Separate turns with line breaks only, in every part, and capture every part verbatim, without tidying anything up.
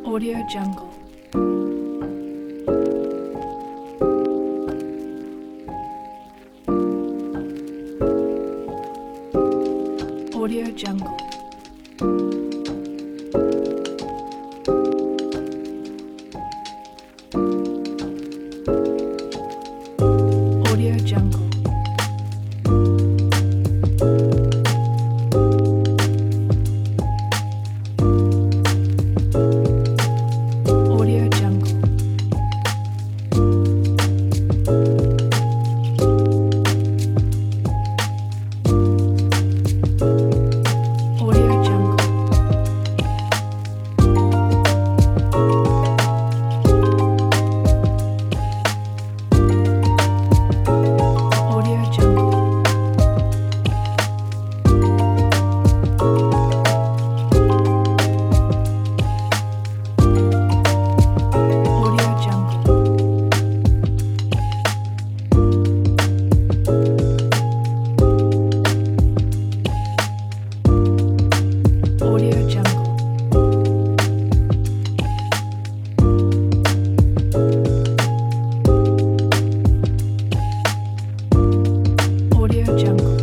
Audio Jungle. Audio Jungle. Audio Jungle. Audio Jungle. Audio Jungle. Audio Jungle. Audio Jungle. Audio Jungle. Audio Jungle.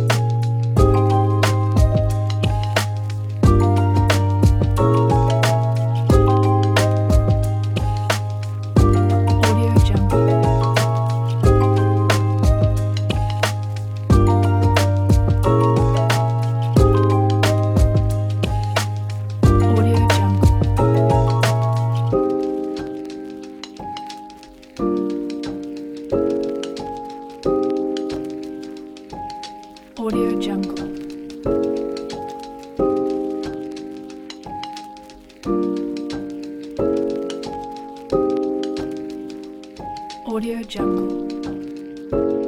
Audio Jungle. Audio Jungle. Audio Jungle. Audio Jungle.